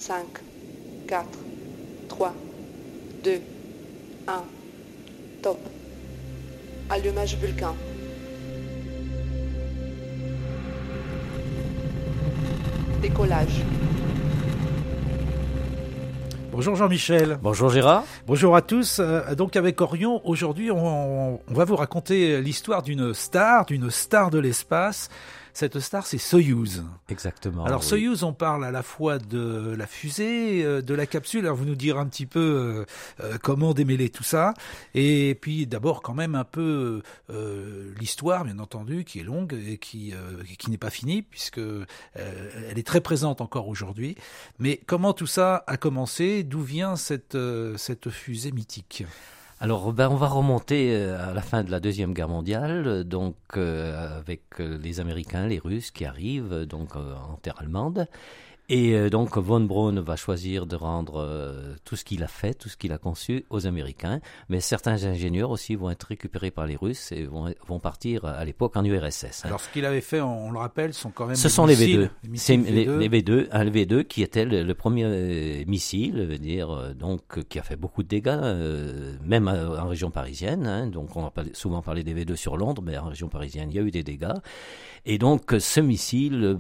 5, 4, 3, 2, 1, top. Allumage Vulcain. Décollage. Bonjour Jean-Michel. Bonjour Gérard. Bonjour à tous. Donc avec Orion, aujourd'hui on va vous raconter l'histoire d'une star de l'espace. Cette star, c'est Soyouz. Exactement. Alors oui. Soyouz, on parle à la fois de la fusée, de la capsule. Alors vous nous direz un petit peu comment démêler tout ça. Et puis d'abord quand même un peu l'histoire, bien entendu, qui est longue et qui n'est pas finie puisque elle est très présente encore aujourd'hui. Mais comment tout ça a commencé? D'où vient cette fusée mythique? Alors, on va remonter à la fin de la Deuxième Guerre mondiale, donc avec les Américains, les Russes qui arrivent donc en terre allemande. Et donc von Braun va choisir de rendre tout ce qu'il a fait, tout ce qu'il a conçu aux Américains. Mais certains ingénieurs aussi vont être récupérés par les Russes et vont partir à l'époque en URSS. Alors ce qu'il avait fait, on le rappelle, sont quand même ce sont les V2. C'est les V2, un V2 qui était le premier missile, donc qui a fait beaucoup de dégâts, même en région parisienne. Hein, donc on a souvent parlé des V2 sur Londres, mais en région parisienne, il y a eu des dégâts. Et donc ce missile,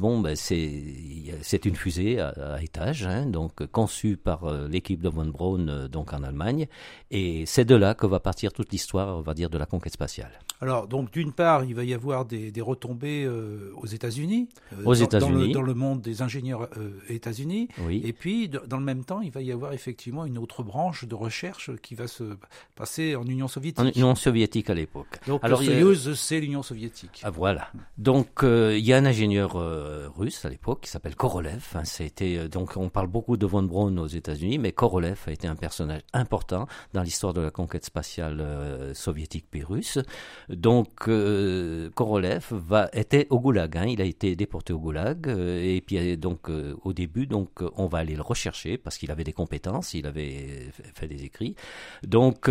c'est une fusée à étage, hein, donc conçue par l'équipe de von Braun, donc en Allemagne. Et c'est de là que va partir toute l'histoire, on va dire, de la conquête spatiale. Alors, donc, d'une part, il va y avoir des retombées aux États-Unis, dans le monde des ingénieurs États-Unis. Oui. Et puis, dans le même temps, il va y avoir effectivement une autre branche de recherche qui va se passer en Union soviétique. En Union soviétique à l'époque. Donc, Soyouz, c'est l'Union soviétique. Ah, voilà. Donc, il y a un ingénieur russe à l'époque qui s'appelle Korolev. Hein, donc, on parle beaucoup de von Braun aux États-Unis, mais Korolev a été un personnage important dans l'histoire de la conquête spatiale soviétique puis russe. Donc, Korolev était au Goulag. Hein, il a été déporté au Goulag. Et puis, donc, au début, on va aller le rechercher parce qu'il avait des compétences, il avait fait des écrits. Donc,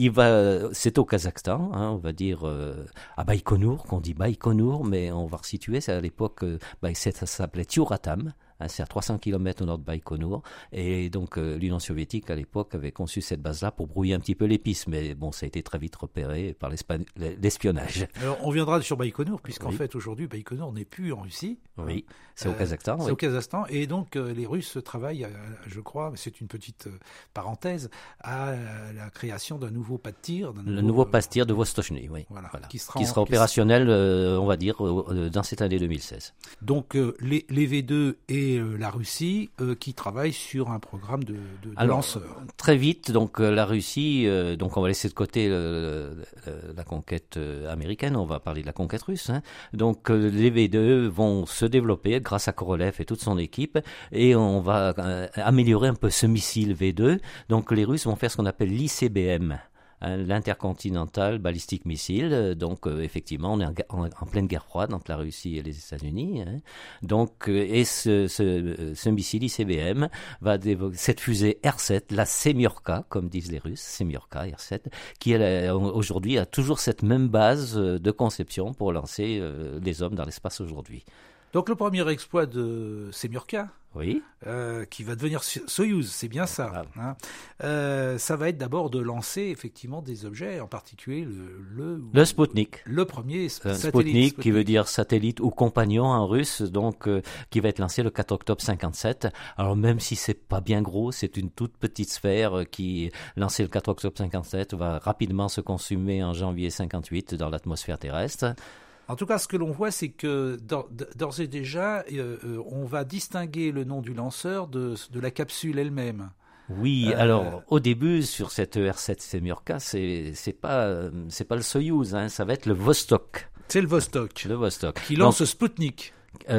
c'est au Kazakhstan, hein, on va dire à Baïkonour, qu'on dit Baïkonour, mais on va resituer. C'est à l'époque, ça s'appelait Tyuratam. C'est à 300 km au nord de Baïkonour. Et donc, l'Union soviétique, à l'époque, avait conçu cette base-là pour brouiller un petit peu les pistes. Mais bon, ça a été très vite repéré par l'espionnage. Alors, on viendra sur Baïkonour, puisqu'en fait, aujourd'hui, Baïkonour n'est plus en Russie. Oui, c'est au Kazakhstan. C'est au Kazakhstan. Et donc, les Russes travaillent, je crois, mais c'est une petite parenthèse, à la création d'un nouveau pas de tir. Le nouveau pas de tir de Vostochny, oui. Voilà. Qui sera opérationnel, on va dire, dans cette année 2016. Donc, les V2 et la Russie qui travaillent sur un programme de lanceurs. Très vite, donc la Russie, donc on va laisser de côté la conquête américaine, on va parler de la conquête russe. Hein. Donc les V2 vont se développer grâce à Korolev et toute son équipe, et on va améliorer un peu ce missile V2. Donc les Russes vont faire ce qu'on appelle l'ICBM. L'intercontinental ballistic missile, donc effectivement on est en pleine guerre froide entre la Russie et les États-Unis, hein. Donc et ce missile ICBM cette fusée R7, la Semyorka comme disent les Russes, Semyorka R7, qui aujourd'hui a toujours cette même base de conception pour lancer les hommes dans l'espace aujourd'hui. Donc le premier exploit de Semyorka, oui, qui va devenir Soyouz, c'est bien ça. Hein. Ça va être d'abord de lancer effectivement des objets, en particulier le Sputnik. Le premier satellite. Sputnik, qui veut dire satellite ou compagnon en russe, donc qui va être lancé le 4 octobre 57. Alors même si c'est pas bien gros, c'est une toute petite sphère qui, lancée le 4 octobre 57, va rapidement se consumer en janvier 58 dans l'atmosphère terrestre. En tout cas, ce que l'on voit, c'est que d'ores et déjà, on va distinguer le nom du lanceur de la capsule elle-même. Oui, alors au début sur cette R7 Semyorka, c'est pas le Soyouz, hein, ça va être le Vostok. C'est le Vostok. Qui lance le Sputnik.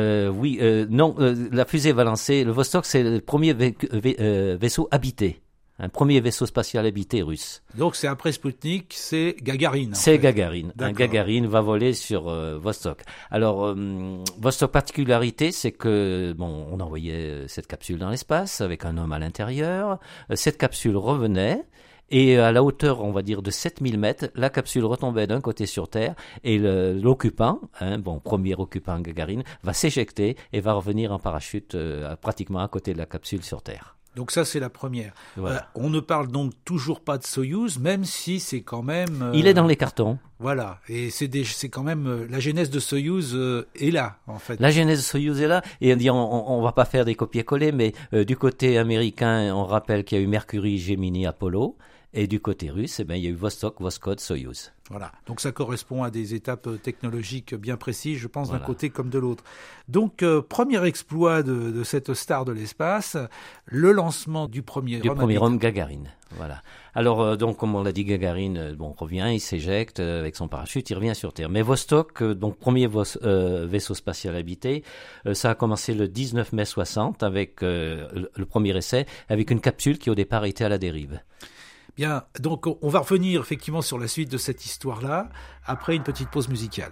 La fusée va lancer le Vostok, c'est le premier vaisseau habité. Un premier vaisseau spatial habité russe. Donc c'est après Sputnik, c'est Gagarine. C'est Gagarine. Gagarine va voler sur Vostok. Alors, Vostok particularité, c'est que on envoyait cette capsule dans l'espace avec un homme à l'intérieur. Cette capsule revenait Et à la hauteur, on va dire, de 7000 mètres, la capsule retombait d'un côté sur Terre et l'occupant, premier occupant Gagarine, va s'éjecter et va revenir en parachute pratiquement à côté de la capsule sur Terre. Donc ça, c'est la première. Voilà. On ne parle donc toujours pas de Soyouz, même si c'est quand même... Il est dans les cartons. Voilà, et c'est quand même... la genèse de Soyouz est là, en fait. La genèse de Soyouz est là, et on va pas faire des copier-coller, mais du côté américain, on rappelle qu'il y a eu Mercury, Gemini, Apollo, et du côté russe, il y a eu Vostok, Voskhod, Soyouz. Voilà, donc ça correspond à des étapes technologiques bien précises, je pense, voilà. d'un côté comme de l'autre. Donc, premier exploit de cette star de l'espace, le lancement du premier homme Gagarine. Voilà. Alors, donc, comme on l'a dit, Gagarine, revient, il s'éjecte avec son parachute, il revient sur Terre. Mais Vostok, donc premier vaisseau spatial habité, ça a commencé le 19 mai 60 avec le premier essai, avec une capsule qui au départ était à la dérive. Bien, donc on va revenir effectivement sur la suite de cette histoire-là, après une petite pause musicale.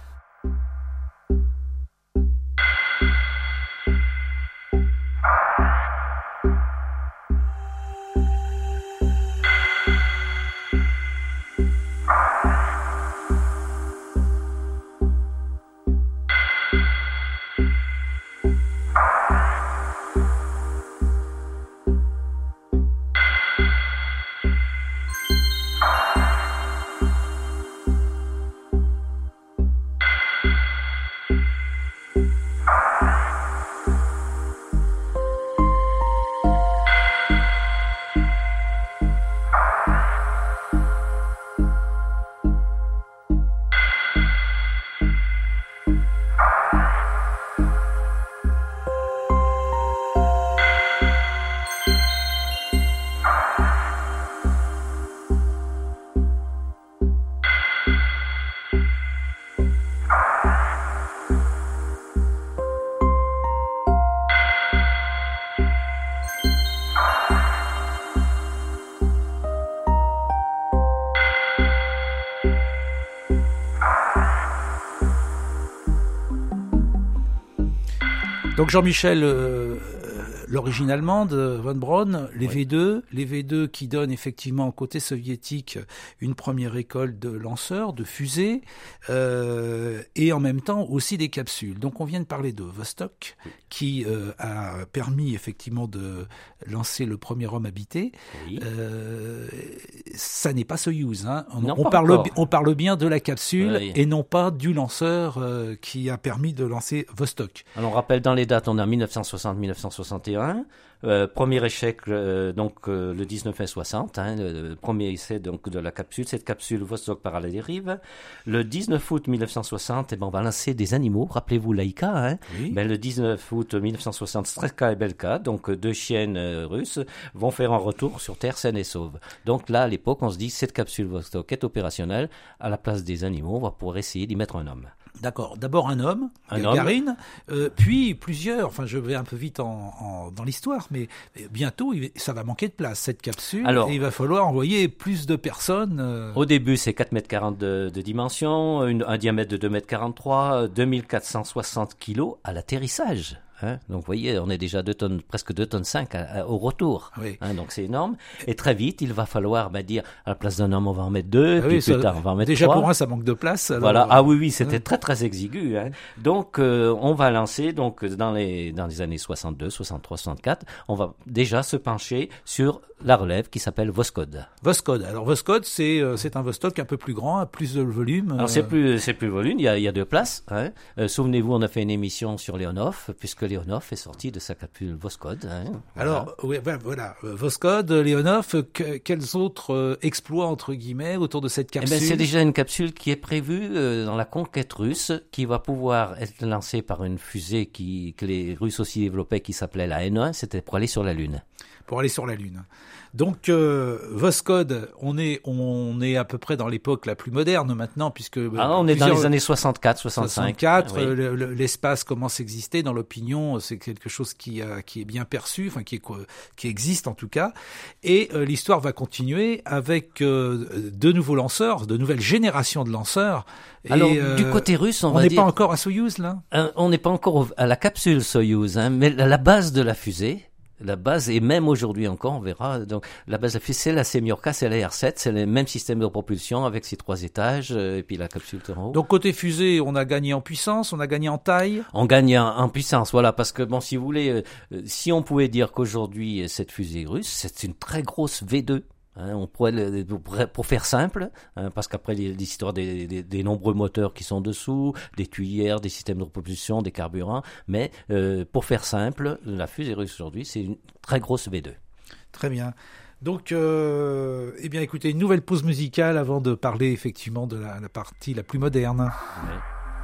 Donc Jean-Michel, l'origine allemande, von Braun, les V2 qui donnent effectivement côté soviétique une première école de lanceurs, de fusées, et en même temps aussi des capsules. Donc on vient de parler de Vostok, qui a permis effectivement de lancer le premier homme habité. Oui. Ça n'est pas Soyouz, hein. On parle bien de la capsule et non pas du lanceur qui a permis de lancer Vostok. Alors on rappelle dans les dates, on a 1960-1961. Premier échec le 19 mai 60, le premier essai donc de la capsule, cette capsule Vostok part à la dérive. Le 19 août 1960, on va lancer des animaux, rappelez-vous Laika, oui. Le 19 août 1960, Strelka et Belka, donc deux chiennes russes, vont faire un retour sur Terre saine et sauve. Donc là, à l'époque, on se dit, cette capsule Vostok est opérationnelle, à la place des animaux, on va pouvoir essayer d'y mettre un homme. D'accord. D'abord un homme, Gagarine, puis plusieurs. Enfin, je vais un peu vite dans l'histoire, mais bientôt, ça va manquer de place, cette capsule. Alors, et il va falloir envoyer plus de personnes. Au début, c'est 4,40 m de dimension, un diamètre de 2,43 m, 2460 kg à l'atterrissage. Donc vous voyez, on est déjà presque 2,5 tonnes au retour. Oui. Donc c'est énorme. Et très vite, il va falloir dire, à la place d'un homme, on va en mettre deux, puis plus tard, on va en mettre déjà 3. Déjà pour un, ça manque de place. Alors... Voilà. Ah oui, c'était très très exigu. Donc on va lancer, donc dans les années 62, 63, 64, on va déjà se pencher sur la relève qui s'appelle Voskhod. Voskhod. Alors Voskhod, c'est un Vostok un peu plus grand, plus de volume. Alors c'est plus volume, il y a deux places. Souvenez-vous, on a fait une émission sur Leonov, puisque Leonov est sorti de sa capsule Voskhod. Voilà. Alors, voilà. Voskhod, Leonov, quels autres exploits, entre guillemets, autour de cette capsule? C'est déjà une capsule qui est prévue dans la conquête russe, qui va pouvoir être lancée par une fusée que les Russes aussi développaient, qui s'appelait la N1, c'était pour aller sur la Lune. Pour aller sur la Lune. Donc Voskhod, on est à peu près dans l'époque la plus moderne maintenant, puisque on est dans les années 64, 65. Oui. L'espace commence à exister dans l'opinion, c'est quelque chose qui est bien perçu, enfin qui existe en tout cas. Et l'histoire va continuer avec de nouveaux lanceurs, de nouvelles générations de lanceurs. Alors du côté russe, on va dire, n'est pas encore à Soyouz là. On n'est pas encore à la capsule Soyouz, mais à la base de la fusée. La base, et même aujourd'hui encore, on verra, donc, la base, c'est la Semiorca, c'est la R7, c'est le même système de propulsion avec ses 3 étages, et puis la capsule tout en haut. Donc côté fusée, on a gagné en puissance, on a gagné en taille. On gagne en puissance, voilà, parce que bon, si vous voulez, si on pouvait dire qu'aujourd'hui, cette fusée russe, c'est une très grosse V2. On pourrait, pour faire simple, parce qu'après l'histoire des nombreux moteurs qui sont dessous, des tuyères, des systèmes de propulsion, des carburants, mais pour faire simple, la fusée russe aujourd'hui, c'est une très grosse V2. Très bien. Donc, eh bien, écoutez, une nouvelle pause musicale avant de parler effectivement de la partie la plus moderne. Ouais.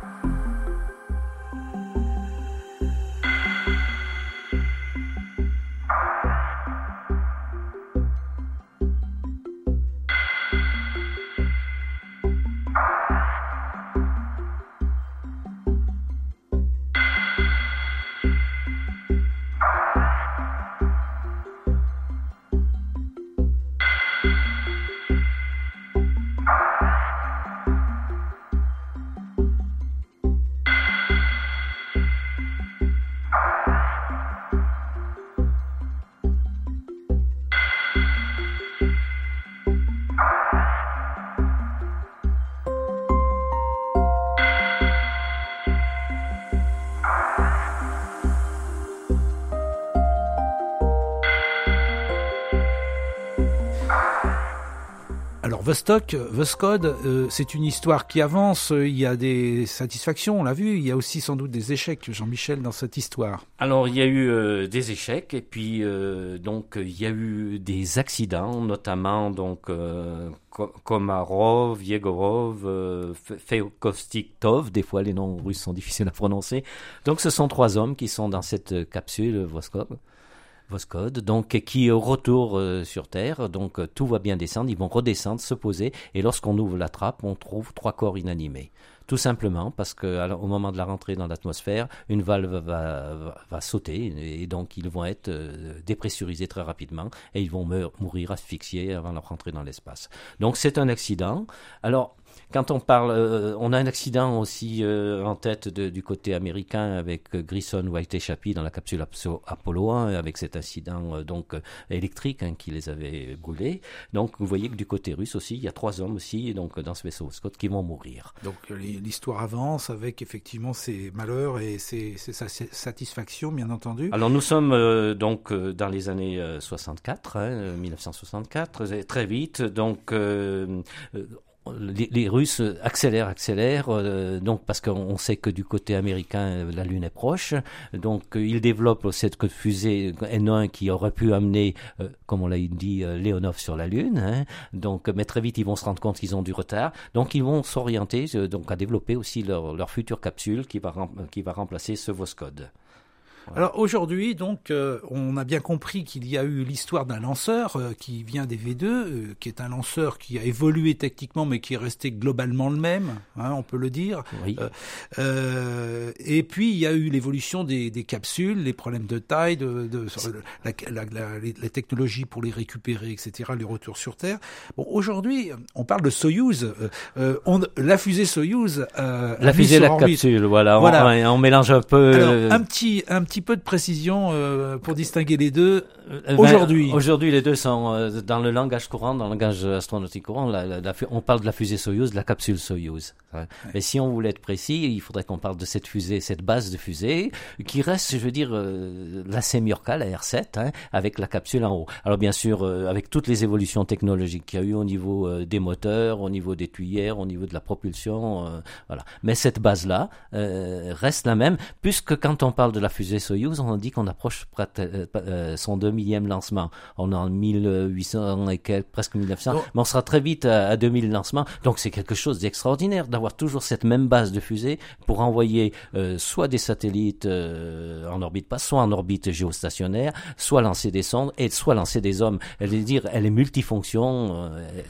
Alors Voskhod, c'est une histoire qui avance, il y a des satisfactions, on l'a vu, il y a aussi sans doute des échecs, Jean-Michel, dans cette histoire. Alors il y a eu des échecs et puis donc il y a eu des accidents, notamment donc Komarov, Yegorov, Feokostiktov, des fois les noms russes sont difficiles à prononcer. Donc ce sont 3 hommes qui sont dans cette capsule Voskhod, donc qui au retour sur Terre, donc tout va bien descendre, ils vont redescendre, se poser, et lorsqu'on ouvre la trappe, on trouve 3 corps inanimés. Tout simplement parce que au moment de la rentrée dans l'atmosphère, une valve va sauter, et donc ils vont être dépressurisés très rapidement, et ils vont mourir asphyxiés avant de rentrer dans l'espace. Donc c'est un accident. Alors, quand on parle, on a un accident aussi en tête du côté américain avec Grissom, White et Chappie dans la capsule Apollo 1, avec cet incident électrique qui les avait brûlés. Donc vous voyez que du côté russe aussi, il y a 3 hommes aussi donc dans ce vaisseau Voskhod qui vont mourir. Donc l'histoire avance avec effectivement ces malheurs et ces satisfactions, bien entendu. Alors nous sommes donc dans les années 64, 1964, très vite, donc les Russes accélèrent, donc parce qu'on sait que du côté américain la Lune est proche, donc ils développent cette fusée N1 qui aurait pu amener, comme on l'a dit, Leonov sur la Lune, donc mais très vite ils vont se rendre compte qu'ils ont du retard, donc ils vont s'orienter donc à développer aussi leur future capsule qui va remplacer ce Voskhod. Ouais. Alors aujourd'hui, donc, on a bien compris qu'il y a eu l'histoire d'un lanceur qui vient des V2, qui est un lanceur qui a évolué techniquement, mais qui est resté globalement le même, on peut le dire. Oui. Et puis il y a eu l'évolution des capsules, les problèmes de taille, les technologies pour les récupérer, etc., les retours sur Terre. Bon, aujourd'hui, on parle de Soyouz, la fusée Soyouz. La fusée, la capsule, voilà. On mélange un peu. Alors, un petit peu de précision pour distinguer les deux aujourd'hui. Aujourd'hui, les deux sont dans le langage courant, dans le langage astronautique courant. On parle de la fusée Soyouz, de la capsule Soyouz. Ouais. Mais si on voulait être précis, il faudrait qu'on parle de cette fusée, cette base de fusée, qui reste, je veux dire, la Semiorca, la R7, avec la capsule en haut. Alors bien sûr, avec toutes les évolutions technologiques qu'il y a eu au niveau des moteurs, au niveau des tuyères, au niveau de la propulsion, voilà. Mais cette base-là reste la même, puisque quand on parle de la fusée Soyouz, on dit qu'on approche son 2000e lancement. On est en 1800 et quelques, presque 1900, mais on sera très vite à 2000 lancements. Donc c'est quelque chose d'extraordinaire d'avoir toujours cette même base de fusée pour envoyer soit des satellites en orbite basse, soit en orbite géostationnaire, soit lancer des sondes et soit lancer des hommes. Elle est multifonction.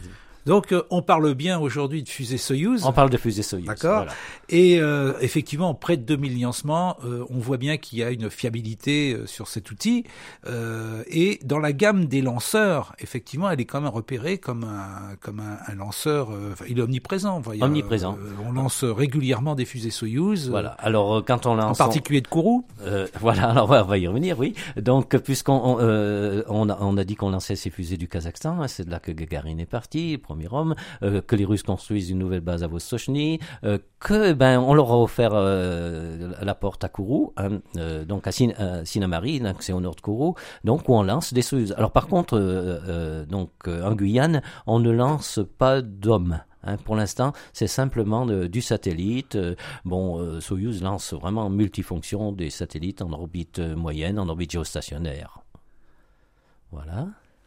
Donc, on parle bien aujourd'hui de fusée Soyouz. On parle de fusée Soyouz. D'accord. Voilà. Et effectivement, près de 2000 lancements, on voit bien qu'il y a une fiabilité sur cet outil. Et dans la gamme des lanceurs, effectivement, elle est quand même repérée comme un lanceur. Il est omniprésent. Omniprésent. On lance régulièrement des fusées Soyouz. Voilà. Alors, quand on lance... En particulier de Kourou. Voilà. Alors, on va y revenir, oui. Donc, puisqu'on on a dit qu'on lançait ces fusées du Kazakhstan, hein, c'est de là que Gagarine est parti, premier homme, que les Russes construisent une nouvelle base à Vostochny, on leur a offert la porte à Kourou, hein, donc à Sinamari, donc c'est au nord de Kourou, donc où on lance des Soyouz. Alors par contre, en Guyane, on ne lance pas d'hommes. Hein, pour l'instant, c'est simplement du satellite. Soyouz lance vraiment en multifonction des satellites en orbite moyenne, en orbite géostationnaire. Voilà.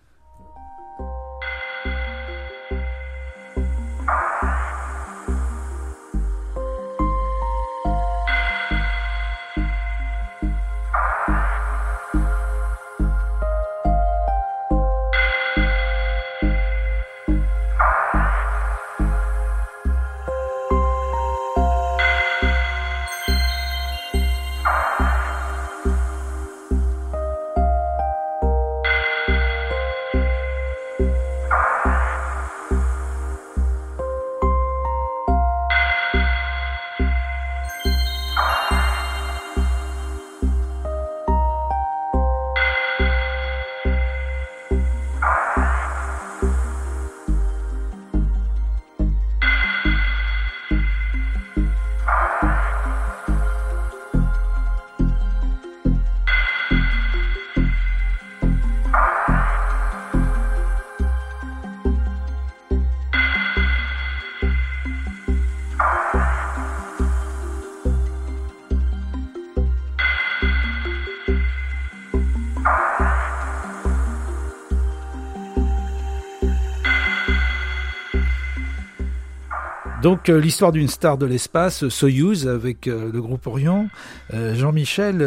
Donc l'histoire d'une star de l'espace, Soyouz avec le groupe Orion. Jean-Michel,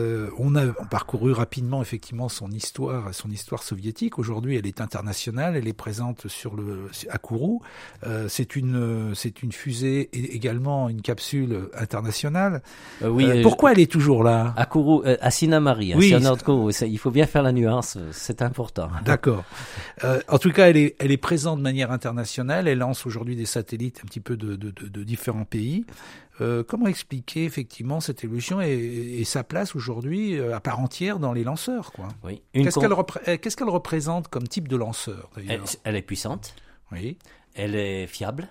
on a parcouru rapidement effectivement son histoire soviétique. Aujourd'hui, elle est internationale, elle est présente à Kourou. C'est une fusée et également une capsule internationale. Pourquoi elle est toujours là? À Kourou, à Sinamari, oui, c'est au nord de Kourou. Il faut bien faire la nuance, c'est important. D'accord. En tout cas, elle est présente de manière internationale. Elle lance aujourd'hui des satellites un petit peu de différents pays. Comment expliquer effectivement cette évolution et sa place aujourd'hui à part entière dans les lanceurs, quoi. Oui. Qu'est-ce qu'elle représente comme type de lanceur, d'ailleurs? Elle est puissante. Oui. Elle est fiable.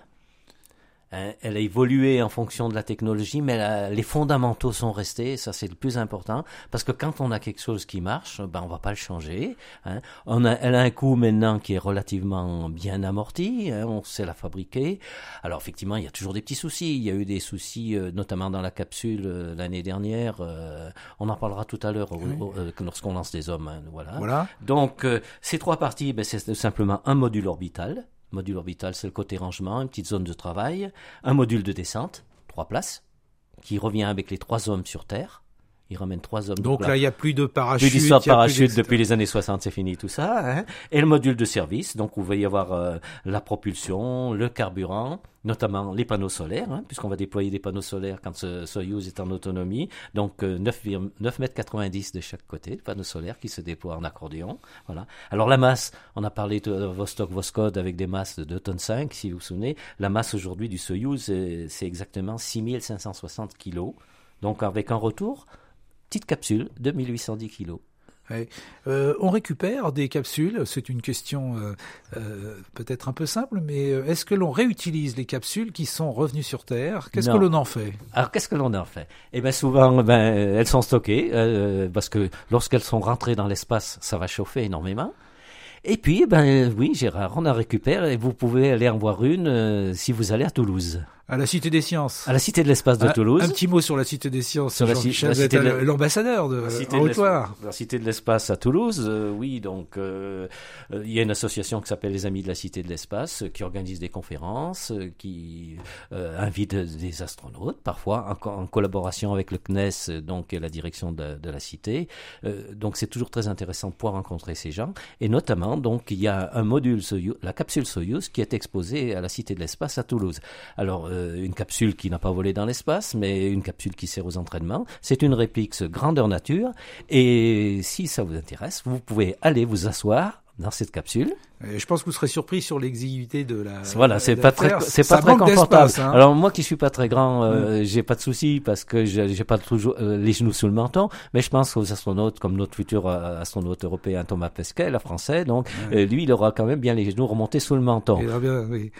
Elle a évolué en fonction de la technologie, mais les fondamentaux sont restés, et ça c'est le plus important, parce que quand on a quelque chose qui marche, on va pas le changer. Hein. Elle a un coût maintenant qui est relativement bien amorti, hein, on sait la fabriquer. Alors effectivement, il y a toujours des petits soucis. Il y a eu des soucis, notamment dans la capsule l'année dernière. On en parlera tout à l'heure lorsqu'on lance des hommes. Hein, voilà. Donc ces trois parties, c'est simplement un module orbital. Module orbital, c'est le côté rangement, une petite zone de travail, un module de descente, 3 places, qui revient avec les 3 hommes sur Terre. Il ramène 3 hommes. Donc là, il n'y a plus de parachute. Plus d'histoire de parachute depuis les années 60, c'est fini tout ça. Hein. Et le module de service, donc où il va y avoir la propulsion, le carburant, notamment les panneaux solaires, hein, puisqu'on va déployer des panneaux solaires quand ce Soyouz est en autonomie. Donc 9,90 mètres de chaque côté, le panneau solaire qui se déploie en accordéon. Voilà. Alors la masse, on a parlé de Vostok-Voskhod avec des masses de 2,5 tonnes, si vous vous souvenez. La masse aujourd'hui du Soyouz, c'est exactement 6560 kilos. Donc avec un retour, petite capsule de 1810 kilos. Ouais. On récupère des capsules, c'est une question peut-être un peu simple, mais est-ce que l'on réutilise les capsules qui sont revenues sur Terre? Qu'est-ce que l'on en fait? Alors qu'est-ce que l'on en fait? Eh bien souvent, elles sont stockées, parce que lorsqu'elles sont rentrées dans l'espace, ça va chauffer énormément. Et puis, oui, Gérard, on en récupère et vous pouvez aller en voir une si vous allez à Toulouse. À la Cité des Sciences. À la Cité de l'Espace de Toulouse. Un petit mot sur la Cité des Sciences. Sur Jean-Michel, vous êtes l'ambassadeur de Haute-Loire. La Cité de l'Espace à Toulouse, oui. Donc, il y a une association qui s'appelle les Amis de la Cité de l'Espace, qui organise des conférences, qui invite des astronautes, parfois en collaboration avec le CNES, donc la direction de la Cité. Donc, c'est toujours très intéressant de pouvoir rencontrer ces gens. Et notamment, donc, il y a un module Soyuz, la capsule Soyuz, qui est exposée à la Cité de l'Espace à Toulouse. Alors, une capsule qui n'a pas volé dans l'espace, mais une capsule qui sert aux entraînements. C'est une réplique grandeur nature. Et si ça vous intéresse, vous pouvez aller vous asseoir dans cette capsule. Et je pense que vous serez surpris sur l'exiguïté de la. Voilà, c'est pas très confortable. Hein. Alors moi qui suis pas très grand, j'ai pas de souci parce que j'ai pas toujours les genoux sous le menton. Mais je pense aux astronautes comme notre futur astronaute européen Thomas Pesquet, la français. Donc lui, il aura quand même bien les genoux remontés sous le menton. Il aura bien, oui.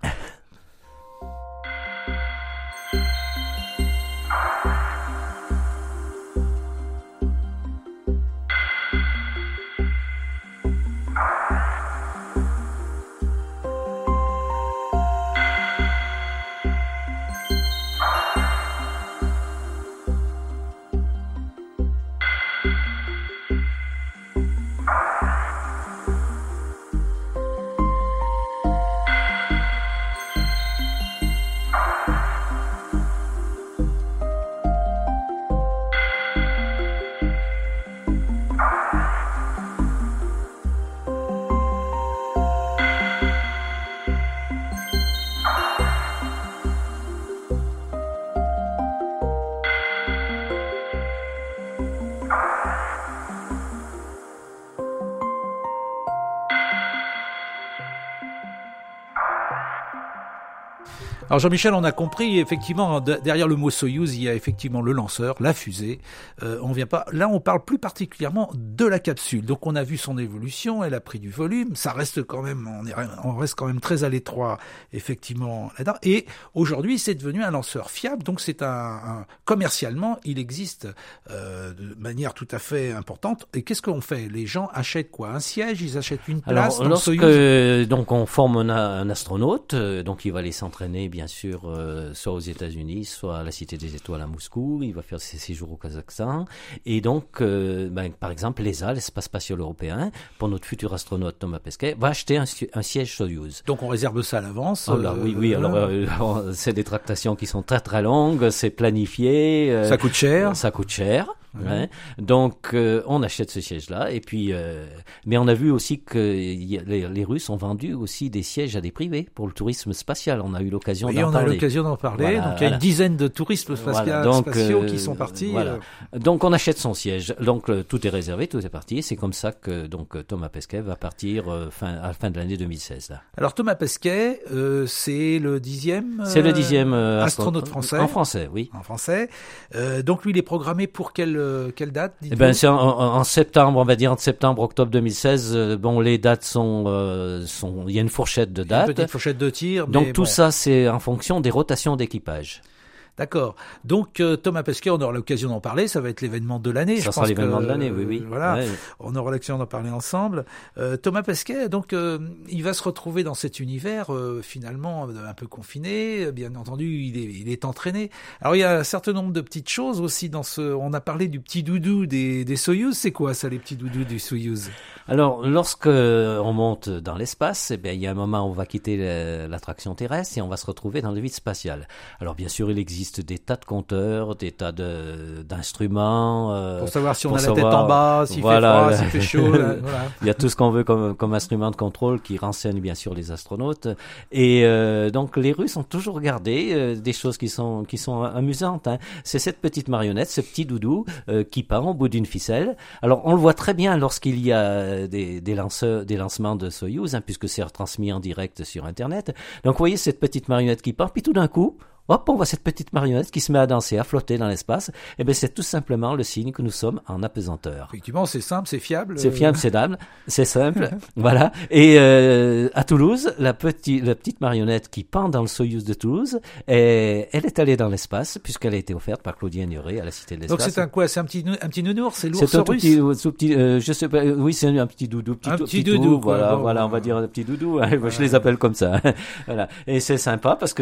Alors Jean-Michel, on a compris, effectivement, derrière le mot Soyuz, il y a effectivement le lanceur, la fusée. On vient pas. Là, on parle plus particulièrement de la capsule. Donc, on a vu son évolution, elle a pris du volume. Ça reste quand même, on reste quand même très à l'étroit, effectivement, là-dedans. Et aujourd'hui, c'est devenu un lanceur fiable. Donc, c'est commercialement, il existe de manière tout à fait importante. Et qu'est-ce qu'on fait? Les gens achètent quoi? Un siège? Ils achètent une place? Alors, lorsque donc on forme un astronaute, donc il va aller s'entraîner bien sûr, soit aux États-Unis, soit à la Cité des Étoiles à Moscou. Il va faire ses séjours au Kazakhstan. Et donc, par exemple, l'ESA, l'Espace spatial européen, pour notre futur astronaute Thomas Pesquet, va acheter un siège Soyuz. Donc, on réserve ça à l'avance. Oh là, oui. Alors, c'est des tractations qui sont très très longues. C'est planifié. Ça coûte cher. Ça coûte cher. Ouais. Donc, on achète ce siège-là. Et puis, mais on a vu aussi que les Russes ont vendu aussi des sièges à des privés pour le tourisme spatial. On a eu l'occasion d'en parler. Oui, on a eu l'occasion d'en parler. Voilà, donc, il y a une dizaine de tourismes spatiaux qui sont partis. Voilà. Donc, on achète son siège. Donc, tout est réservé, tout est parti. C'est comme ça que donc Thomas Pesquet va partir à la fin de l'année 2016. Là. Alors, Thomas Pesquet, c'est le 10e. C'est le 10e astronaute français. En français, oui. En français. Donc, lui, il est programmé pour quelle date? Eh ben, c'est en septembre, on va dire entre septembre, octobre 2016. Bon, les dates sont, il y a une fourchette de dates. Une petite fourchette de tir. Donc tout ça, c'est en fonction des rotations d'équipage. D'accord. Donc Thomas Pesquet, on aura l'occasion d'en parler. Ça va être l'événement de l'année. Ça sera l'événement de l'année, oui. Voilà. Ouais. On aura l'occasion d'en parler ensemble. Thomas Pesquet, donc, il va se retrouver dans cet univers finalement un peu confiné. Bien entendu, il est entraîné. Alors il y a un certain nombre de petites choses aussi dans ce. On a parlé du petit doudou des Soyuz. C'est quoi ça, les petits doudous des Soyuz? Alors, lorsque on monte dans l'espace, eh bien, il y a un moment où on va quitter l'attraction terrestre et on va se retrouver dans le vide spatial. Alors, bien sûr, il existe des tas de compteurs, des tas d'instruments. Pour savoir si on a la tête en bas, s'il fait froid, s'il fait chaud. Voilà. Il y a tout ce qu'on veut comme instrument de contrôle qui renseigne bien sûr les astronautes. Et donc, les Russes ont toujours gardé des choses qui sont amusantes. Hein. C'est cette petite marionnette, ce petit doudou qui part au bout d'une ficelle. Alors, on le voit très bien lorsqu'il y a des lancements de Soyuz, hein, puisque c'est retransmis en direct sur Internet. Donc, vous voyez cette petite marionnette qui part, puis tout d'un coup, hop, on voit cette petite marionnette qui se met à danser, à flotter dans l'espace. Et bien, c'est tout simplement le signe que nous sommes en apesanteur. Effectivement, c'est simple, c'est fiable. C'est fiable, c'est dame, c'est simple, voilà. Et à Toulouse, la petite marionnette qui pend dans le Soyouz de Toulouse, elle est allée dans l'espace puisqu'elle a été offerte par Claudien Nuret à la Cité de l'Espace. Donc c'est un quoi? C'est un petit nounours, c'est l'ours C'est un russe. tout petit, je sais pas, oui, c'est un petit doudou, petit doudou, voilà, bon, voilà, on va dire un petit doudou. Je les appelle comme ça, voilà. Et c'est sympa parce que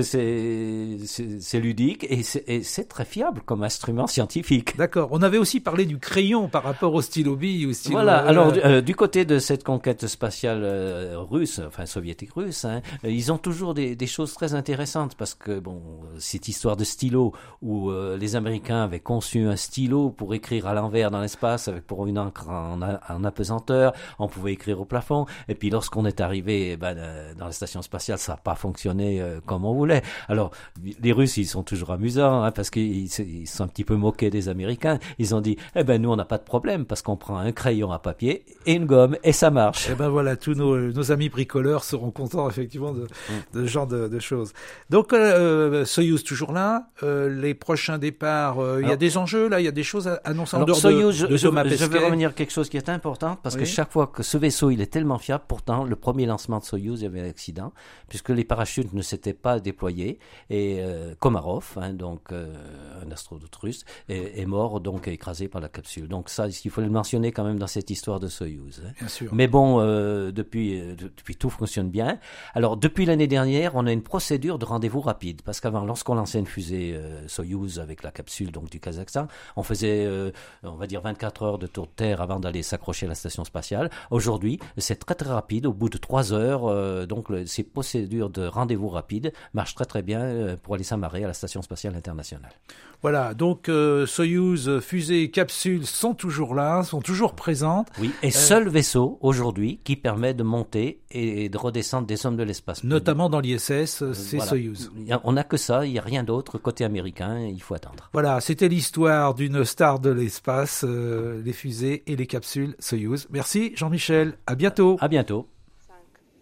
c'est ludique et c'est très fiable comme instrument scientifique. D'accord. On avait aussi parlé du crayon par rapport au stylo bille ou stylo. Voilà. Alors du côté de cette conquête spatiale russe, enfin soviétique russe, ils ont toujours des choses très intéressantes parce que bon, cette histoire de stylo où les Américains avaient conçu un stylo pour écrire à l'envers dans l'espace pour une encre en apesanteur, on pouvait écrire au plafond. Et puis lorsqu'on est arrivé dans la station spatiale, ça n'a pas fonctionné comme on voulait. Alors les Russes, ils sont toujours amusants parce qu'ils sont un petit peu moqués des Américains. Ils ont dit, nous on n'a pas de problème parce qu'on prend un crayon à papier et une gomme et ça marche. Et voilà, tous nos amis bricoleurs seront contents effectivement de ce genre de choses. Donc Soyouz toujours là. Les prochains départs, il y a des enjeux là, il y a des choses à annoncer en dehors Soyouz, de Thomas Pesquet. Je vais revenir à quelque chose qui est important parce que chaque fois que ce vaisseau il est tellement fiable, pourtant le premier lancement de Soyouz il y avait un accident puisque les parachutes ne s'étaient pas déployés et Komarov, donc un astronaute russe, est mort donc écrasé par la capsule. Donc ça, il faut le mentionner quand même dans cette histoire de Soyouz. Bien sûr. Mais bon, depuis tout fonctionne bien. Alors depuis l'année dernière, on a une procédure de rendez-vous rapide parce qu'avant, lorsqu'on lançait une fusée Soyouz avec la capsule donc du Kazakhstan, on faisait on va dire 24 heures de tour de terre avant d'aller s'accrocher à la station spatiale. Aujourd'hui, c'est très très rapide. Au bout de 3 heures, donc ces procédures de rendez-vous rapide marchent très très bien pour aller s'amarrer à la station spatiale internationale. Voilà, donc Soyouz, fusée, capsule sont toujours là, sont toujours présentes. Oui, et seul vaisseau aujourd'hui qui permet de monter et de redescendre des hommes de l'espace. Notamment dans l'ISS, c'est voilà. Soyouz. On n'a que ça, il n'y a rien d'autre côté américain, il faut attendre. Voilà, c'était l'histoire d'une star de l'espace, les fusées et les capsules Soyouz. Merci Jean-Michel, à bientôt. À bientôt. 5,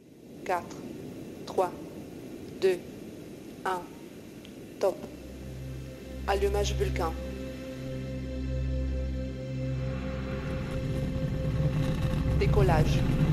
4, 3, 2, 1, top. Allumage Vulcain. Décollage.